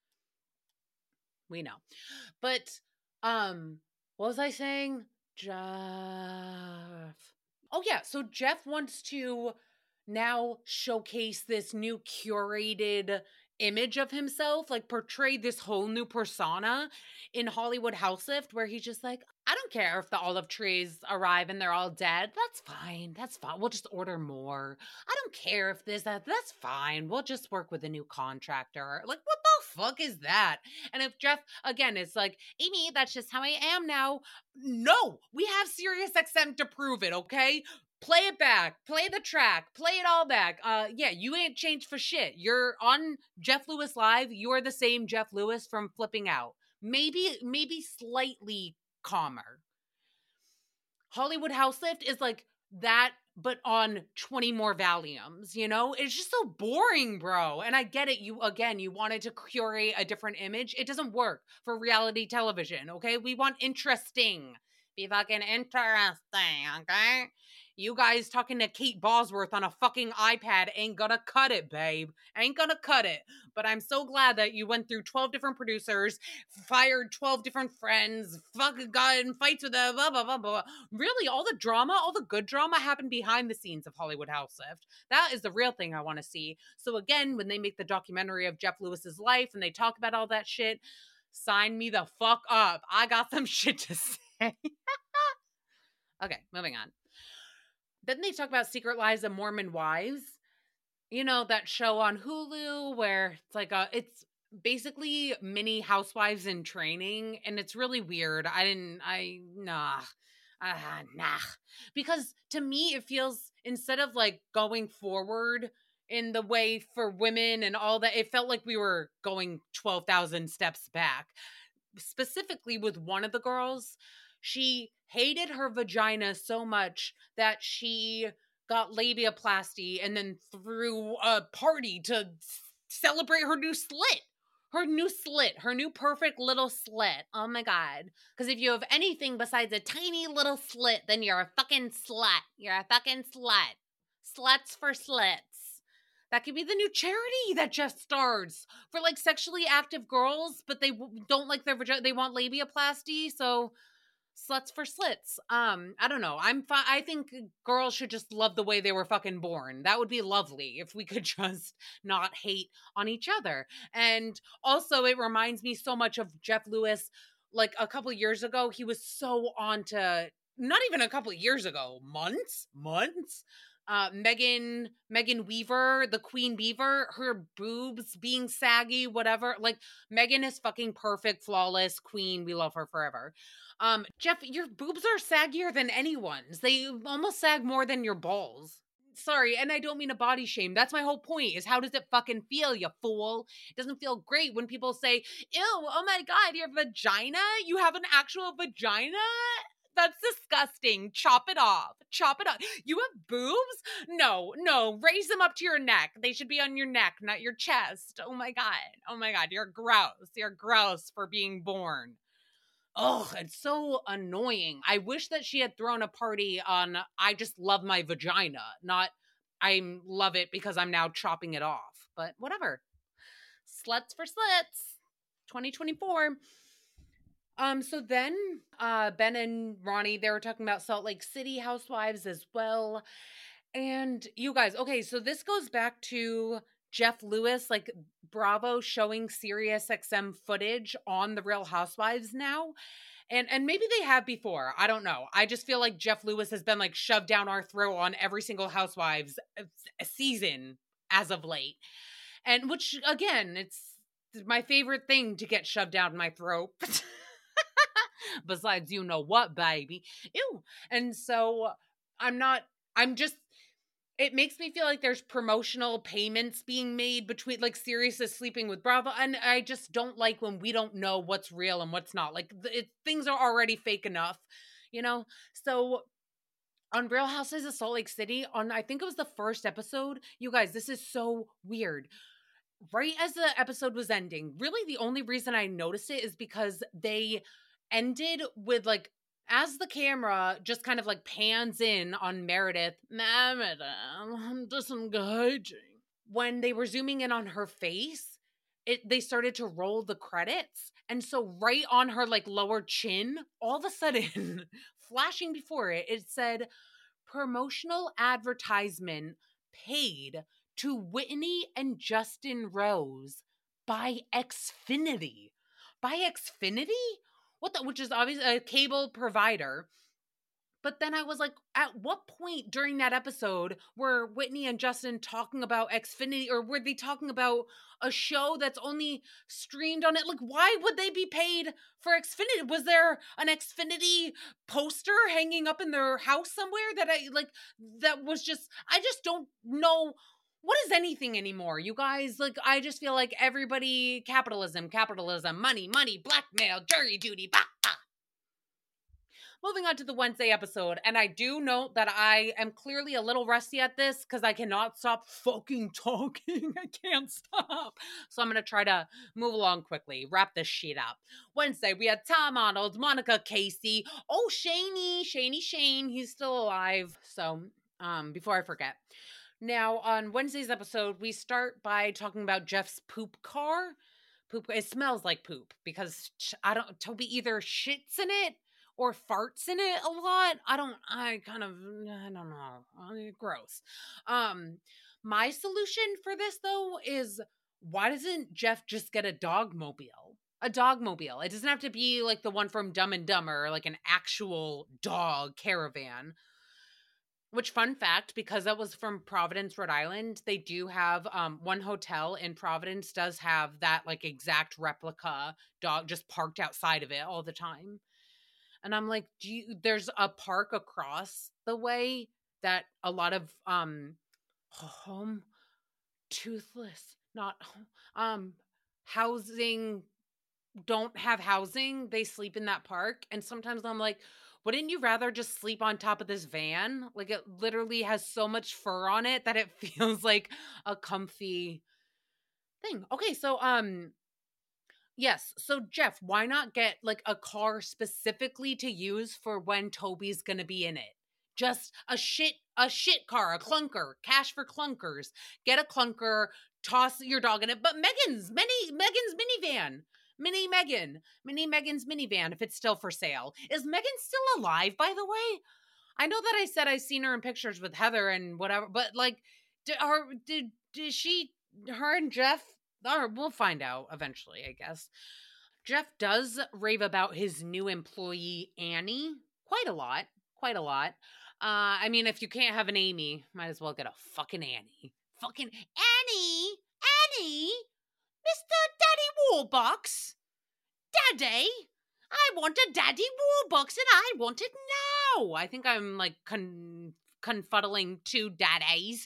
We know. But, um, what was I saying? Jeff. Oh, yeah. So Jeff wants to now showcase this new curated image of himself, like portray this whole new persona in Hollywood House Lift, where he's just like, I don't care if the olive trees arrive and they're all dead. That's fine. That's fine. We'll just order more. I don't care if this, that, that's fine. We'll just work with a new contractor. Like, what the fuck is that? And if Jeff, again, is like, Amy, that's just how I am now. No, we have SiriusXM to prove it, okay? Play it back. Play the track. Play it all back. Uh, yeah, you ain't changed for shit. You're on Jeff Lewis Live. You're the same Jeff Lewis from Flipping Out. Maybe, maybe slightly calmer. Hollywood House Lift is like that, but on twenty more Valiums, you know? It's just so boring, bro. And I get it. You, again, you wanted to curate a different image. It doesn't work for reality television, okay? We want interesting. Be fucking interesting, okay? You guys talking to Kate Bosworth on a fucking iPad ain't gonna cut it, babe. Ain't gonna cut it. But I'm so glad that you went through twelve different producers, fired twelve different friends, fucking got in fights with them, blah, blah, blah, blah. Really, all the drama, all the good drama happened behind the scenes of Hollywood House Lift. That is the real thing I want to see. So again, when they make the documentary of Jeff Lewis's life and they talk about all that shit, sign me the fuck up. I got some shit to say. Okay, moving on. Then they talk about Secret Lives of Mormon Wives. You know, that show on Hulu where it's like a, it's basically mini housewives in training. And it's really weird. I didn't, I, nah, uh, nah. Because to me, it feels, instead of like going forward in the way for women and all that, it felt like we were going twelve thousand steps back. Specifically with one of the girls, she hated her vagina so much that she got labiaplasty and then threw a party to celebrate her new slit. Her new slit. Her new perfect little slit. Oh my God. Because if you have anything besides a tiny little slit, then you're a fucking slut. You're a fucking slut. Sluts for slits. That could be the new charity that Jeff starts for like sexually active girls, but they w- don't like their vagina. They want labiaplasty. So sluts for slits. Um, I don't know. I'm fi- I think girls should just love the way they were fucking born. That would be lovely if we could just not hate on each other. And also it reminds me so much of Jeff Lewis. Like a couple of years ago, he was so on to, not even a couple of years ago, months, months. Uh, Megan, Megan Weaver, the Queen Beaver, her boobs being saggy, whatever. Like Megan is fucking perfect, flawless queen. We love her forever. Um, Jeff, your boobs are saggier than anyone's. They almost sag more than your balls. Sorry, and I don't mean a body shame. That's my whole point, is how does it fucking feel, you fool? It doesn't feel great when people say, ew, oh my God, your vagina? You have an actual vagina? That's disgusting. Chop it off. Chop it off. You have boobs? No, no. Raise them up to your neck. They should be on your neck, not your chest. Oh my God. Oh my God. You're gross. You're gross for being born. Oh, it's so annoying. I wish that she had thrown a party on I just love my vagina, not I love it because I'm now chopping it off. But whatever. Sluts for slits. twenty twenty-four. Um, so then uh Ben and Ronnie, they were talking about Salt Lake City housewives as well. And you guys, okay, so this goes back to Jeff Lewis, like Bravo showing SiriusXM footage on the Real Housewives now. And and maybe they have before. I don't know. I just feel like Jeff Lewis has been like shoved down our throat on every single Housewives season as of late. And which, again, it's my favorite thing to get shoved down my throat. Besides, you know what, baby. Ew. And so I'm not, I'm just, it makes me feel like there's promotional payments being made between, like, Sirius is sleeping with Bravo. And I just don't like when we don't know what's real and what's not. Like, it, things are already fake enough, you know? So on Real Housewives of Salt Lake City, on, I think it was the first episode, you guys, this is so weird. Right as the episode was ending, really the only reason I noticed it is because they ended with, like, as the camera just kind of like pans in on Meredith, Meredith, I'm disengaging. When they were zooming in on her face, it they started to roll the credits. And so right on her like lower chin, all of a sudden, flashing before it, it said promotional advertisement paid to Whitney and Justin Rose by Xfinity. By Xfinity? What the, which is obviously a cable provider. But then I was like, at what point during that episode were Whitney and Justin talking about Xfinity, or were they talking about a show that's only streamed on it? Like, why would they be paid for Xfinity? Was there an Xfinity poster hanging up in their house somewhere that I like, that was just, I just don't know. What is anything anymore, you guys? Like, I just feel like everybody, capitalism, capitalism, money, money, blackmail, jury duty, bah, bah. Moving on to the Wednesday episode, and I do note that I am clearly a little rusty at this because I cannot stop fucking talking. I can't stop. So I'm going to try to move along quickly, wrap this shit up. Wednesday, we had Tom Arnold, Monica Casey, oh, Shaney, Shaney Shane, he's still alive. So, um, before I forget. Now, on Wednesday's episode, we start by talking about Jeff's poop car. Poop, it smells like poop because I don't, Toby either shits in it or farts in it a lot. I don't, I kind of, I don't know. I mean, gross. Um, my solution for this, though, is why doesn't Jeff just get a dog mobile? A dog mobile. It doesn't have to be like the one from Dumb and Dumber, like an actual dog caravan. Which, fun fact, because that was from Providence, Rhode Island, they do have um, one hotel in Providence does have that like exact replica dog just parked outside of it all the time. And I'm like, do you, there's a park across the way that a lot of um home toothless, not um housing don't have housing. They sleep in that park. And sometimes I'm like, wouldn't you rather just sleep on top of this van? Like, it literally has so much fur on it that it feels like a comfy thing. Okay, so um yes, so Jeff, why not get like a car specifically to use for when Toby's gonna be in it? Just a shit, a shit car, a clunker, cash for clunkers. Get a clunker, toss your dog in it. But Megan's mini, Megan's minivan, mini Megan, mini Megan's minivan, if it's still for sale. Is Megan still alive, by the way? I know that I said I seen her in pictures with Heather and whatever, but like, did, her, did, did she, her and Jeff, or we'll find out eventually, I guess. Jeff does rave about his new employee, Annie, quite a lot, quite a lot. Uh, I mean, if you can't have an Amy, might as well get a fucking Annie. Fucking Annie, Annie, Mister Daddy Warbucks, Daddy, I want a Daddy Warbucks and I want it now. I think I'm like con- confuddling two daddies.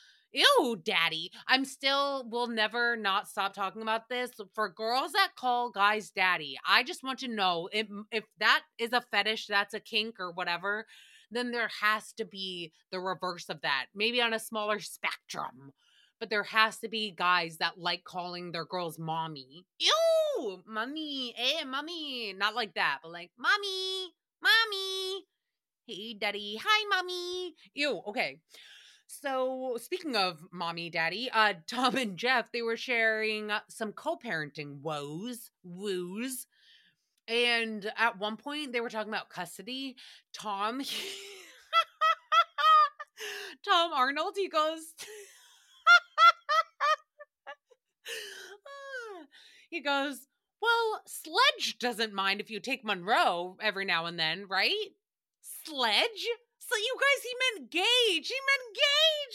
Ew, daddy. I'm still, will never not stop talking about this. For girls that call guys daddy, I just want to know if, if that is a fetish, that's a kink or whatever, then there has to be the reverse of that. Maybe on a smaller spectrum. But there has to be guys that like calling their girls mommy. Ew, mommy, eh, mommy. Not like that, but like, mommy, mommy. Hey, daddy. Hi, mommy. Ew, okay. So, speaking of mommy, daddy, uh, Tom and Jeff, they were sharing some co-parenting woes, woos. And at one point, they were talking about custody. Tom, Tom Arnold, he goes, he goes, well, Sledge doesn't mind if you take Monroe every now and then, right? Sledge? So you guys, he meant Gage. He meant Gage.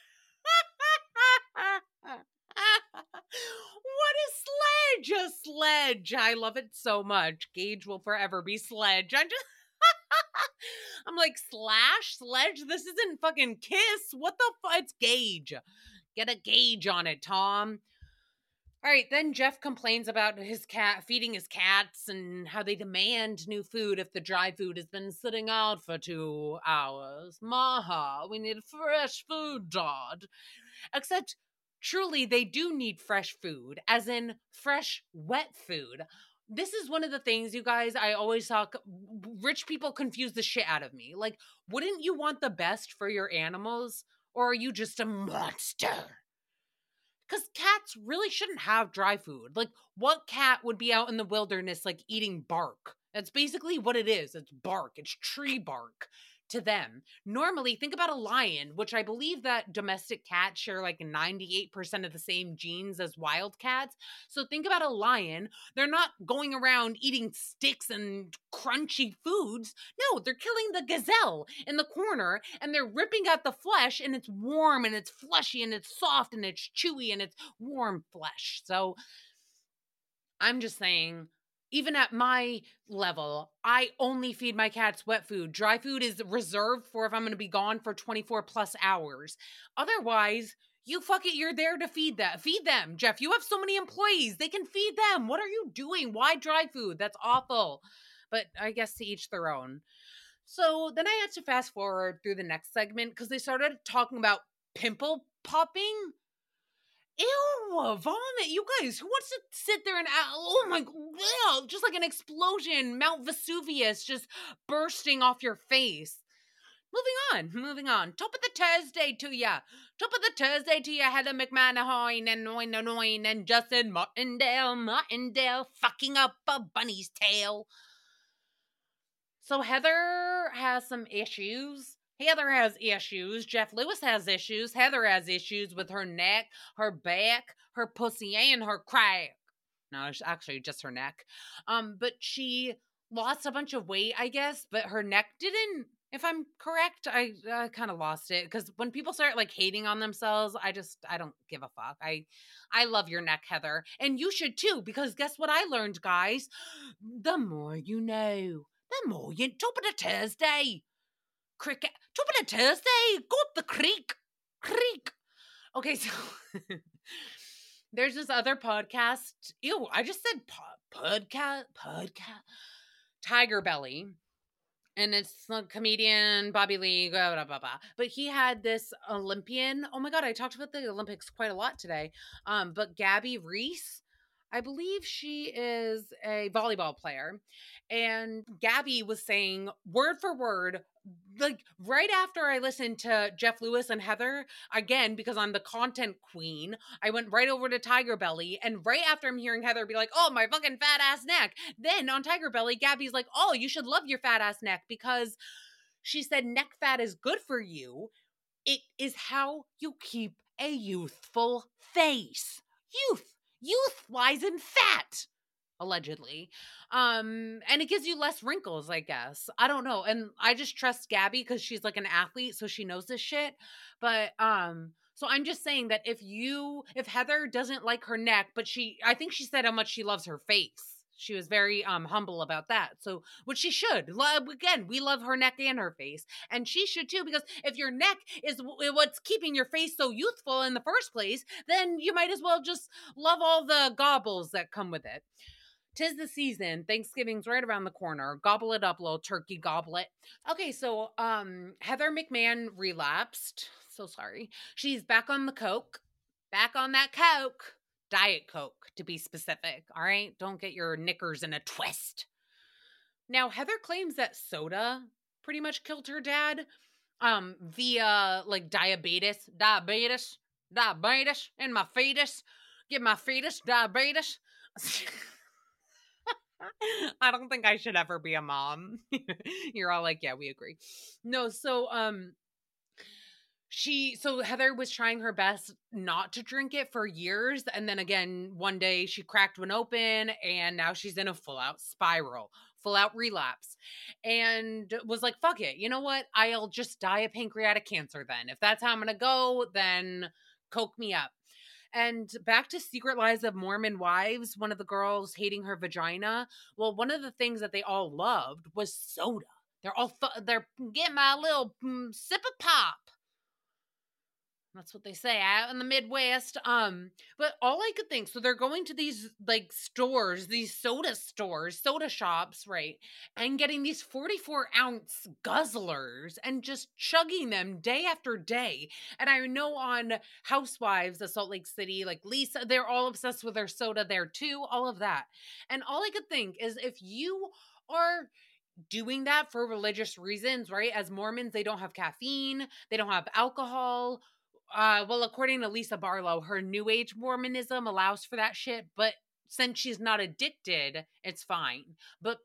What is Sledge? A Sledge. I love it so much. Gage will forever be Sledge. I'm just... I'm like, Slash? Sledge? This isn't fucking Kiss. What the fuck? It's Gage. Get a gauge on it, Tom. All right, then Jeff complains about his cat feeding his cats and how they demand new food if the dry food has been sitting out for two hours. Maha, we need fresh food, Dodd. Except, truly, they do need fresh food, as in fresh, wet food. This is one of the things, you guys, I always talk, rich people confuse the shit out of me. Like, wouldn't you want the best for your animals? Or are you just a monster? Because cats really shouldn't have dry food. Like, what cat would be out in the wilderness, like, eating bark? That's basically what it is. It's bark. It's tree bark to them. Normally, think about a lion, which I believe that domestic cats share like ninety-eight percent of the same genes as wild cats. So think about a lion. They're not going around eating sticks and crunchy foods. No, they're killing the gazelle in the corner and they're ripping out the flesh, and it's warm and it's fleshy and it's soft and it's chewy and it's warm flesh. So I'm just saying, even at my level, I only feed my cats wet food. Dry food is reserved for if I'm going to be gone for twenty-four plus hours. Otherwise, you fuck it, you're there to feed them. Feed them, Jeff. You have so many employees. They can feed them. What are you doing? Why dry food? That's awful. But I guess to each their own. So then I had to fast forward through the next segment because they started talking about pimple popping. Ew, vomit. You guys, who wants to sit there and, oh my, ew, just like an explosion, Mount Vesuvius just bursting off your face. Moving on, moving on. Top of the Thursday to ya. Top of the Thursday to ya, Heather McMahon and Noin Noin and Justin Martindale. Martindale fucking up a bunny's tail. So Heather has some issues. Heather has issues. Jeff Lewis has issues. Heather has issues with her neck, her back, her pussy, and her crack. No, it's actually just her neck. Um, but she lost a bunch of weight, I guess, but her neck didn't. If I'm correct, I uh, kind of lost it because when people start like hating on themselves, I just I don't give a fuck. I I love your neck, Heather, and you should too because guess what I learned, guys? The more you know, the more you. Top of the Thursday. Cricket. Top of the Thursday. Go up the creek. Creek. Okay, so there's this other podcast. Ew, I just said po- podcast. Podcast. Tiger Belly. And it's the comedian Bobby Lee, blah, blah, blah, blah. But he had this Olympian. Oh my God, I talked about the Olympics quite a lot today. Um, but Gabby Reese, I believe she is a volleyball player. And Gabby was saying word for word, like right after I listened to Jeff Lewis and Heather, again, because I'm the content queen, I went right over to Tiger Belly. And right after I'm hearing Heather be like, oh, my fucking fat ass neck. Then on Tiger Belly, Gabby's like, oh, you should love your fat ass neck because she said neck fat is good for you. It is how you keep a youthful face. Youth. Youth lies in fat, allegedly. Um, and it gives you less wrinkles, I guess. I don't know. And I just trust Gabby because she's like an athlete, so she knows this shit. But um, so I'm just saying that if you if Heather doesn't like her neck, but she I think she said how much she loves her face. She was very um humble about that. So, which she should. Love again, we love her neck and her face. And she should too, because if your neck is w- what's keeping your face so youthful in the first place, then you might as well just love all the gobbles that come with it. Tis the season. Thanksgiving's right around the corner. Gobble it up, little turkey goblet. Okay, so um Heather McMahon relapsed. So sorry. She's back on the Coke. Back on that Coke. Diet Coke, to be specific. All right? Don't get your knickers in a twist. Now, Heather claims that soda pretty much killed her dad um via like diabetes. Diabetes. Diabetes in my fetus. Give my fetus diabetes. I don't think I should ever be a mom. You're all like, yeah, we agree. No, so um she so Heather was trying her best not to drink it for years, and then again one day she cracked one open and now she's in a full out spiral, full out relapse, and was like, fuck it, you know what, I'll just die of pancreatic cancer then. If that's how I'm gonna go, then coke me up. And back to Secret Lives of Mormon Wives, one of the girls hating her vagina. Well, one of the things that they all loved was soda. They're all fu- they're getting my little mm, sip of pop. That's what they say out in the Midwest. Um, but all I could think, so they're going to these like stores, these soda stores, soda shops, right? And getting these forty-four ounce guzzlers and just chugging them day after day. And I know on Housewives of Salt Lake City, like Lisa, they're all obsessed with their soda there too, all of that. And all I could think is if you are doing that for religious reasons, right? As Mormons, they don't have caffeine, they don't have alcohol. Uh, well, according to Lisa Barlow, her New Age Mormonism allows for that shit, but since she's not addicted, it's fine. But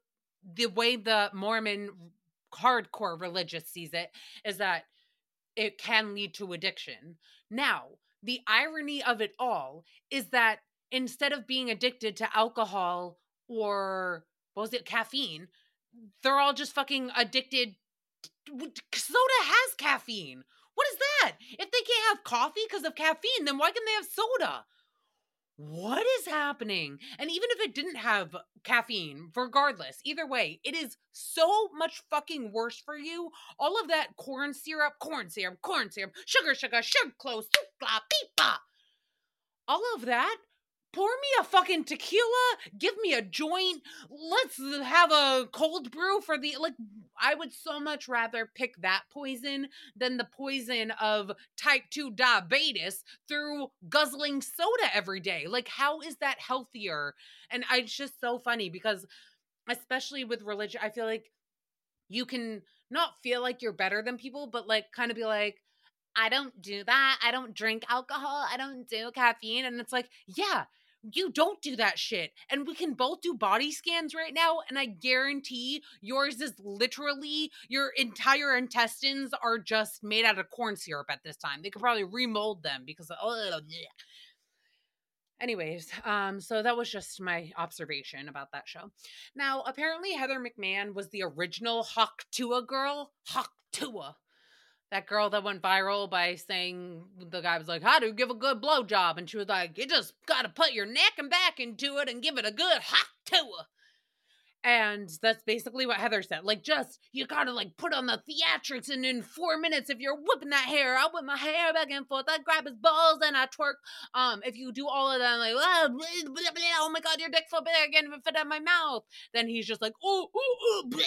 the way the Mormon hardcore religious sees it is that it can lead to addiction. Now, the irony of it all is that instead of being addicted to alcohol or what was it, caffeine, they're all just fucking addicted. Soda has caffeine. What is that? If they can't have coffee because of caffeine, then why can they have soda? What is happening? And even if it didn't have caffeine, regardless, either way, it is so much fucking worse for you. All of that corn syrup, corn syrup, corn syrup, sugar, sugar, sugar, close, blah, beepa. All of that. Pour me a fucking tequila, give me a joint, let's have a cold brew for the, like, I would so much rather pick that poison than the poison of type two diabetes through guzzling soda every day. Like, how is that healthier? And I, it's just so funny because, especially with religion, I feel like you can not feel like you're better than people, but like kind of be like, I don't do that. I don't drink alcohol. I don't do caffeine. And it's like, yeah, you don't do that shit. And we can both do body scans right now. And I guarantee yours is literally, your entire intestines are just made out of corn syrup at this time. They could probably remold them because, oh, yeah. Anyways, um, so that was just my observation about that show. Now, apparently Heather McMahon was the original Hawk-Tuah girl. Hawk-Tuah. That girl that went viral by saying, the guy was like, how do you give a good blowjob? And she was like, you just got to put your neck and back into it and give it a good Hawk-Tuah. And that's basically what Heather said. Like, just, you gotta, like, put on the theatrics, and in four minutes, if you're whipping that hair, I'll whip my hair back and forth, I grab his balls, and I twerk. Um, if you do all of that, like, oh, blah, blah, blah, oh my god, your dick's so big, I can't even fit in my mouth. Then he's just like, oh, oh, oh, blah.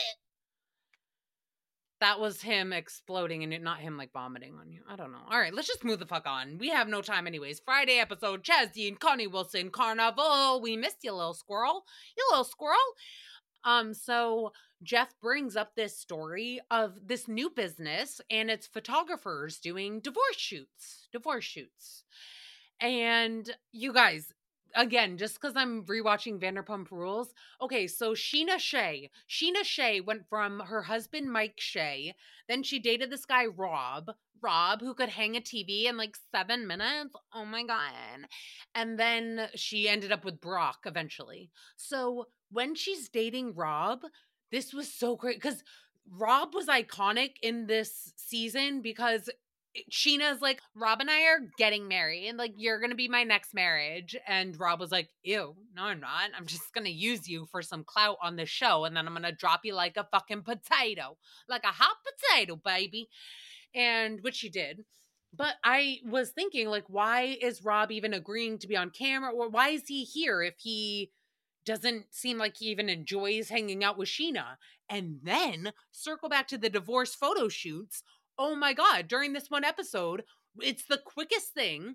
That was him exploding and it, not him, like, vomiting on you. I don't know. All right, let's just move the fuck on. We have no time anyways. Friday episode, Chaz Dean, Connie Wilson, Carnival. We missed you, little squirrel. You little squirrel. Um, so Jeff brings up this story of this new business, and it's photographers doing divorce shoots, divorce shoots. And you guys, again, just because I'm rewatching Vanderpump Rules. Okay, so Sheena Shea. Sheena Shea went from her husband, Mike Shea. Then she dated this guy, Rob. Rob, who could hang a T V in like seven minutes. Oh my God. And then she ended up with Brock eventually. So when she's dating Rob, this was so great because Rob was iconic in this season because Sheena's like, Rob and I are getting married, and like, you're gonna be my next marriage. And Rob was like, ew, no, I'm not. I'm just gonna use you for some clout on the show, and then I'm gonna drop you like a fucking potato, like a hot potato, baby. And which she did. But I was thinking, like, why is Rob even agreeing to be on camera? Or why is he here if he doesn't seem like he even enjoys hanging out with Sheena? And then circle back to the divorce photo shoots. Oh my God, during this one episode, it's the quickest thing.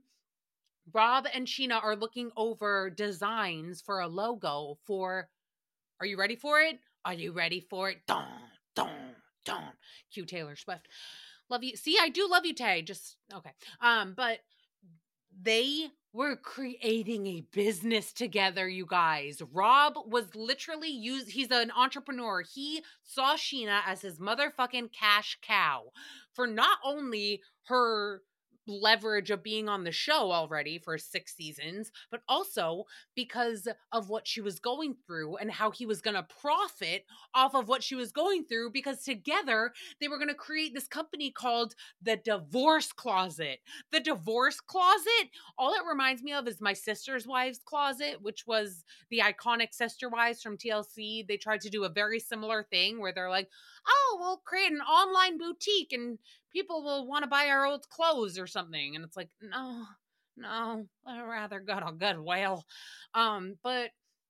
Rob and Sheena are looking over designs for a logo for, are you ready for it? Are you ready for it? Dun, dun, dun. Cue Taylor Swift. Love you. See, I do love you, Tay. Just, okay. Um, but they were creating a business together, you guys. Rob was literally used, he's an entrepreneur. He saw Sheena as his motherfucking cash cow for not only her leverage of being on the show already for six seasons, but also because of what she was going through and how he was going to profit off of what she was going through, because together they were going to create this company called the Divorce Closet. The Divorce Closet, all it reminds me of is My Sister's Wives Closet, which was the iconic Sister Wives from T L C. They tried to do a very similar thing where they're like, oh, we'll create an online boutique and people will want to buy our old clothes or something. And it's like, no, no, I'd rather go to Goodwill. Um, but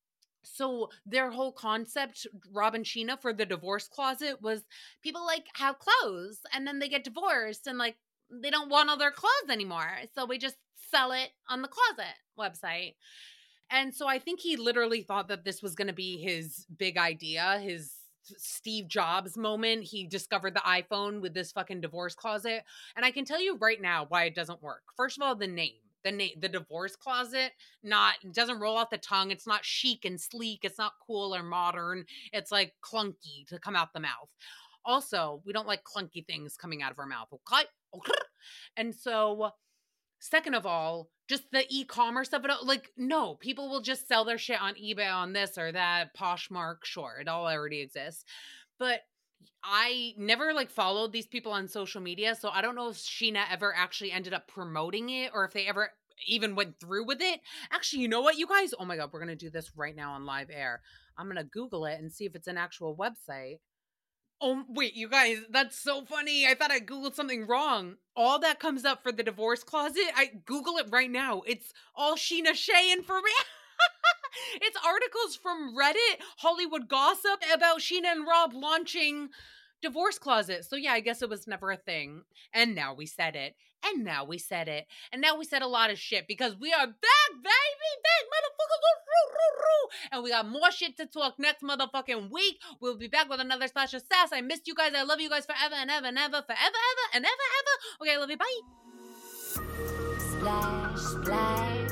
so their whole concept, Rob and Sheena, for the Divorce Closet was people like have clothes and then they get divorced and like they don't want all their clothes anymore. So we just sell it on the closet website. And so I think he literally thought that this was going to be his big idea, his Steve Jobs moment. He discovered the iPhone with this fucking Divorce Closet. And I can tell you right now why it doesn't work. First of all, the name. the na- the divorce closet, not it doesn't roll off the tongue. It's not chic and sleek. It's not cool or modern. It's like clunky to come out the mouth. Also, we don't like clunky things coming out of our mouth. Okay? Okay? And so, second of all, just the e-commerce of it, like, no, people will just sell their shit on eBay on this or that, Poshmark, sure, it all already exists. But I never like followed these people on social media, so I don't know if Sheena ever actually ended up promoting it or if they ever even went through with it. Actually, you know what, you guys? Oh my God, we're going to do this right now on live air. I'm going to Google it and see if it's an actual website. Oh, wait, you guys, that's so funny. I thought I Googled something wrong. All that comes up for the divorce closet, I Google it right now. It's all Sheena Shea and for me. It's articles from Reddit, Hollywood gossip about Sheena and Rob launching divorce closet. So yeah, I guess it was never a thing. And now we said it. And now we said it. And now we said a lot of shit because we are back, baby, back, motherfuckers. And we got more shit to talk next motherfucking week. We'll be back with another Slasher Sass. I missed you guys. I love you guys forever and ever and ever, forever, ever, and ever, ever. Okay, I love you. Bye. Splash, splash.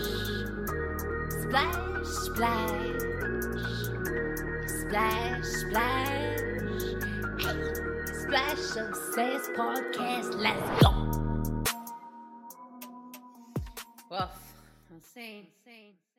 Splash, splash. Splash, splash. Hey, Splash of Sass Podcast. Let's go. Well, insane, insane.